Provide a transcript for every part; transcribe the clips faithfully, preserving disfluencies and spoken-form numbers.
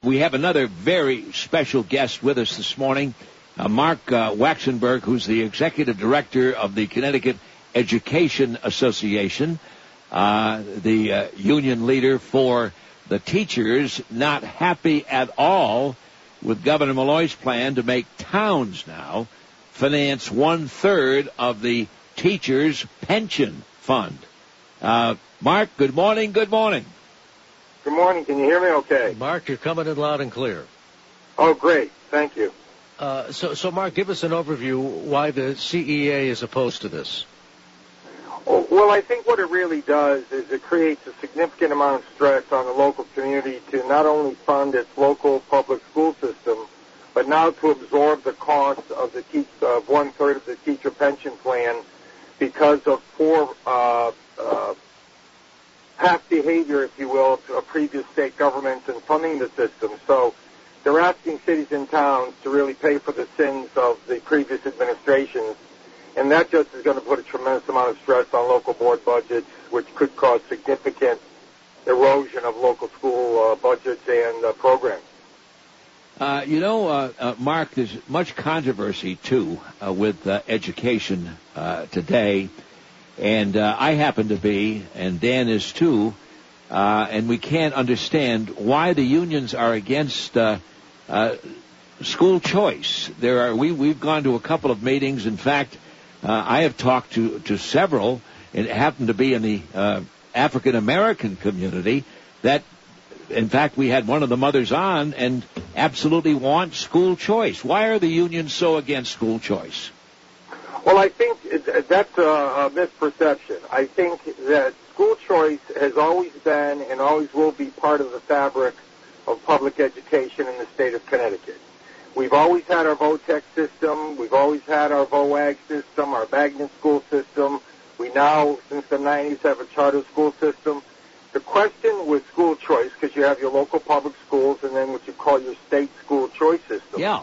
we have another very special guest with us this morning, uh, Mark uh, Waxenberg, who's the executive director of the Connecticut Education Association, uh, the uh, union leader for the teachers, not happy at all with Governor Malloy's plan to make towns now finance one-third of the teachers' pension fund. Uh, Mark, good morning, good morning. Good morning. Can you hear me okay? Mark, you're coming in loud and clear. Oh, great. Thank you. Uh, so, so, Mark, give us an overview why the C E A is opposed to this. Oh, well, I think what it really does is it creates a significant amount of stress on the local community to not only fund its local public school system, but now to absorb the cost of the te- of one-third of the teacher pension plan because of poor uh, uh, past behavior, if you will, of previous state governments in funding the system. So they're asking cities and towns to really pay for the sins of the previous administrations, and that just is going to put a tremendous amount of stress on local board budgets, which could cause significant erosion of local school uh, budgets and uh, programs. Uh, you know, uh, uh, Mark, there's much controversy, too, uh, with uh, education uh, today. And uh, I happen to be, and Dan is, too, uh, and we can't understand why the unions are against uh, uh, school choice. There are we, we've gone to a couple of meetings. In fact, uh, I have talked to, to several, and it happened to be in the uh, African-American community, that in fact, we had one of the mothers on and absolutely want school choice. Why are the unions so against school choice? Well, I think that's a misperception. I think that school choice has always been and always will be part of the fabric of public education in the state of Connecticut. We've always had our VOTEC system. We've always had our VOAG system, our magnet school system. We now, since the nineties, have a charter school system. The question with school choice, because you have your local public schools and then what you call your state school choice system. Yeah.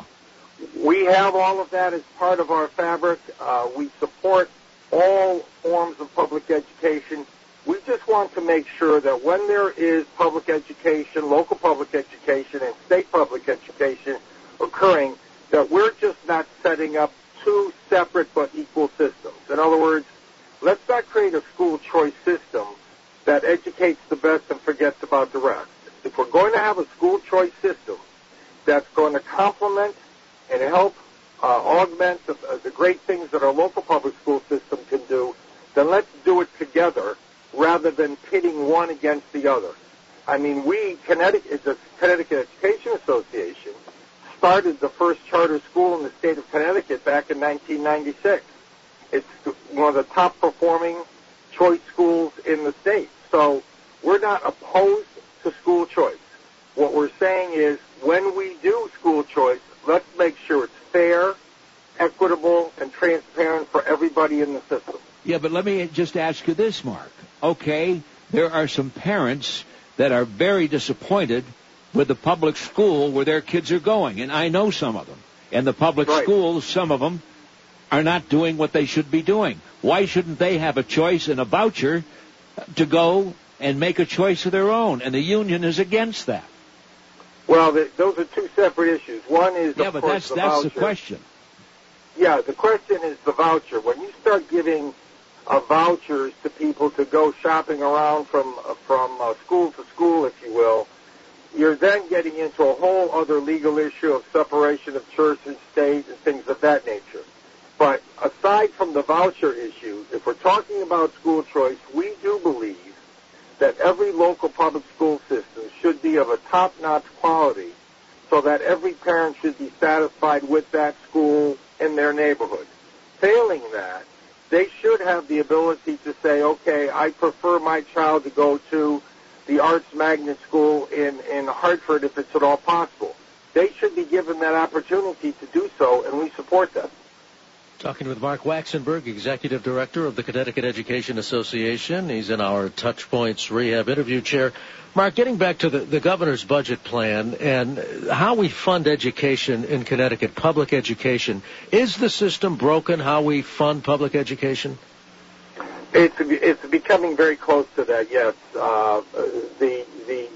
We have all of that as part of our fabric. Uh, we support all forms of public education. We just want to make sure that when there is public education, local public education, and state public education occurring, that we're just not setting up two separate but equal systems. In other words, let's not create a school choice system that educates the best and forgets about the rest. If we're going to have a school choice system that's going to complement and help uh, augment the, uh, the great things that our local public school system can do, then let's do it together rather than pitting one against the other. I mean, we, Connecticut, the Connecticut Education Association, started the first charter school in the state of Connecticut back in nineteen ninety-six. It's one of the top performing choice schools in the state. So we're not opposed to school choice. What we're saying is when we do school choice, let's make sure it's fair, equitable, and transparent for everybody in the system. Yeah, but let me just ask you this, Mark. Okay, there are some parents that are very disappointed with the public school where their kids are going, and I know some of them. And the public right. schools, some of them, are not doing what they should be doing. Why shouldn't they have a choice and a voucher to go and make a choice of their own? And the union is against that. Well, the, those are two separate issues. One is, yeah, of but course, that's the that's voucher. the question. Yeah, the question is the voucher. When you start giving uh, vouchers to people to go shopping around from uh, from uh, school to school, if you will, you're then getting into a whole other legal issue of separation of church and state and things of that nature. But aside from the voucher issue, if we're talking about school choice, we do believe that every local public school system should be of a top-notch quality so that every parent should be satisfied with that school in their neighborhood. Failing that, they should have the ability to say, okay, I prefer my child to go to the Arts Magnet School in, in Hartford if it's at all possible. They should be given that opportunity to do so, and we support that. Talking with Mark Waxenberg, Executive Director of the Connecticut Education Association. He's in our Touch Points Rehab interview chair. Mark, getting back to the, the governor's budget plan and how we fund education in Connecticut, public education, is the system broken, how we fund public education? It's it's becoming very close to that, yes. Uh, the, the, the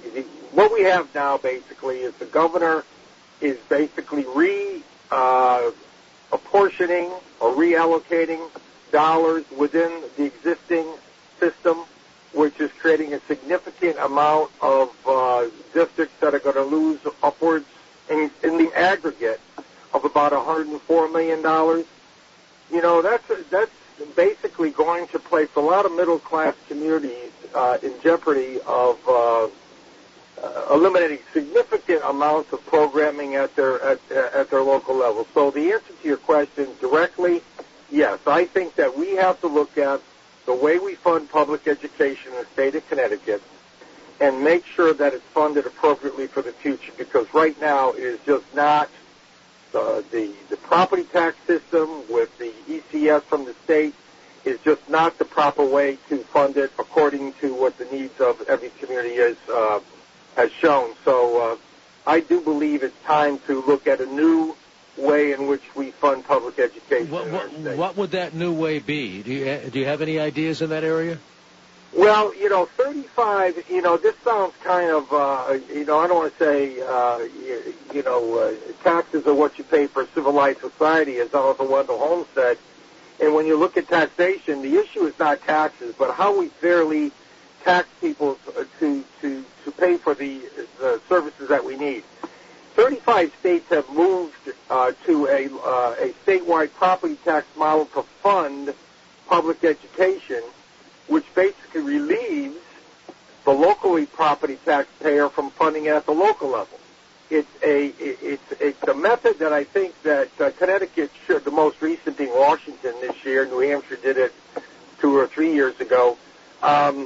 what we have now basically is the governor is basically re uh, apportioning or reallocating dollars within the existing system, which is creating a significant amount of uh, districts that are going to lose upwards in, in the aggregate of about one hundred four million dollars. You know, that's that's basically going to place a lot of middle-class communities uh, in jeopardy of uh, uh, eliminating significant amounts of programming at their at, at their local level. So the answer to your question directly, yes, I think that we have to look at the way we fund public education in the state of Connecticut and make sure that it's funded appropriately for the future, because right now it is just not uh, the the property tax system with the E C S from the state is just not the proper way to fund it according to what the needs of every community is uh, has shown. So uh, I do believe it's time to look at a new way in which we fund public education what, in our what, state. What would that new way be? Do you do you have any ideas in that area? Well, you know, thirty-five, you know, this sounds kind of, uh, you know, I don't want to say, uh, you, you know, uh, taxes are what you pay for a civilized society, as Oliver Wendell Holmes said. And when you look at taxation, the issue is not taxes, but how we fairly tax people to, to, to pay for the, the services that we need. thirty-five states have moved uh, to a, uh, a statewide property tax model to fund public education, which basically relieves the locally property taxpayer from funding it at the local level. It's a it's it's a method that I think that uh, Connecticut should. The most recent being Washington this year. New Hampshire did it two or three years ago. Um,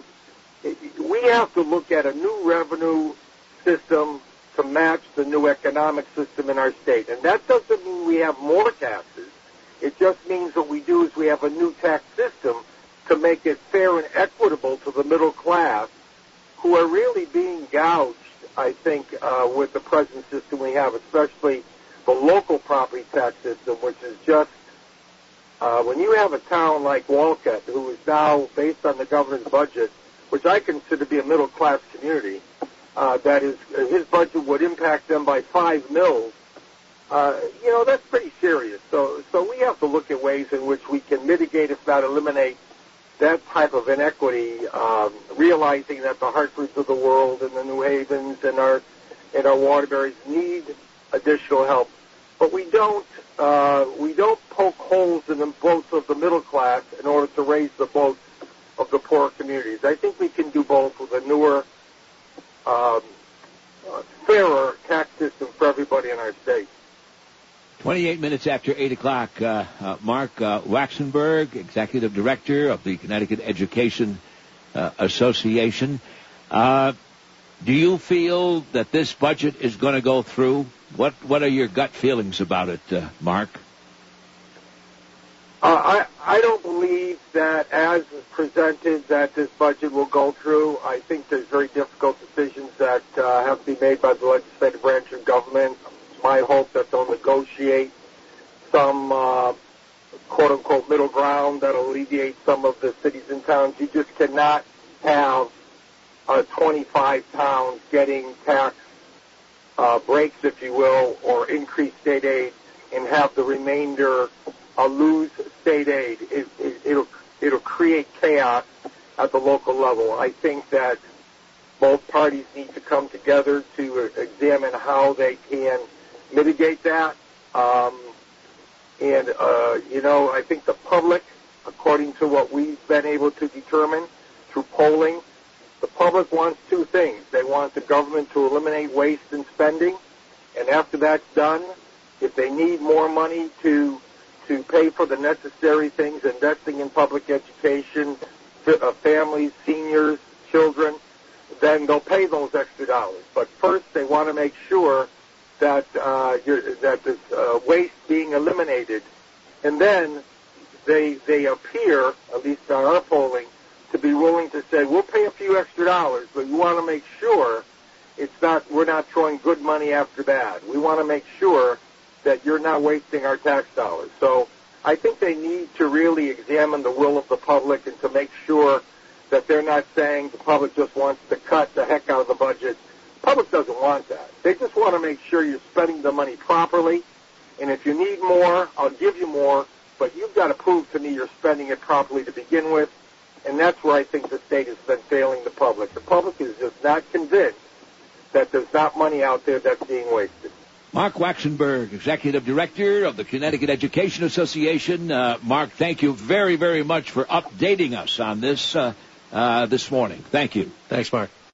we have to look at a new revenue system to match the new economic system in our state, and that doesn't mean we have more taxes. It just means what we do is we have a new tax system to make it fair and equitable to the middle class, who are really being gouged, I think, uh, with the present system we have, especially the local property tax system, which is just, uh, when you have a town like Wolcott, who is now, based on the governor's budget, which I consider to be a middle-class community, uh, that is, his budget would impact them by five mils, uh, you know, that's pretty serious. So, so we have to look at ways in which we can mitigate, if not eliminate, that type of inequity, um, realizing that the Hartfords of the world and the New Havens and our and our Waterburys need additional help, but we don't uh, we don't poke holes in the boats of the middle class in order to raise the boats of the poorer communities. I think we can do both with a newer, um, uh, fairer tax system for everybody in our state. twenty-eight minutes after eight o'clock, uh, uh, Mark uh, Waxenberg, Executive Director of the Connecticut Education uh, Association. Uh, do you feel that this budget is going to go through? What What are your gut feelings about it, uh, Mark? Uh, I, I don't believe that as presented that this budget will go through. I think there's very difficult decisions that uh, have to be made by the legislative branch of government. My hope that they'll negotiate some uh, quote-unquote middle ground that'll alleviate some of the cities and towns. You just cannot have uh, twenty-five towns getting tax uh, breaks, if you will, or increased state aid, and have the remainder uh, lose state aid. It, it, it'll it'll create chaos at the local level. I think that both parties need to come together to examine how they can mitigate that. Um, and, uh, you know, I think the public, according to what we've been able to determine through polling, the public wants two things. They want the government to eliminate waste and spending, and after that's done, if they need more money to to pay for the necessary things, investing in public education, uh, families, seniors, children, then they'll pay those extra dollars. But first, they want to make sure that uh, you're, that there's uh, waste being eliminated, and then they they appear, at least on our polling, to be willing to say we'll pay a few extra dollars, but we want to make sure it's not we're not throwing good money after bad. We want to make sure that you're not wasting our tax dollars. So I think they need to really examine the will of the public and to make sure that they're not saying the public just wants to cut the heck out of the budget public doesn't want that. They just want to make sure you're spending the money properly. And if you need more, I'll give you more. But you've got to prove to me you're spending it properly to begin with. And that's where I think the state has been failing the public. The public is just not convinced that there's not money out there that's being wasted. Mark Waxenberg, Executive Director of the Connecticut Education Association. Uh, Mark, thank you very, very much for updating us on this uh, uh, this morning. Thank you. Thanks, Mark.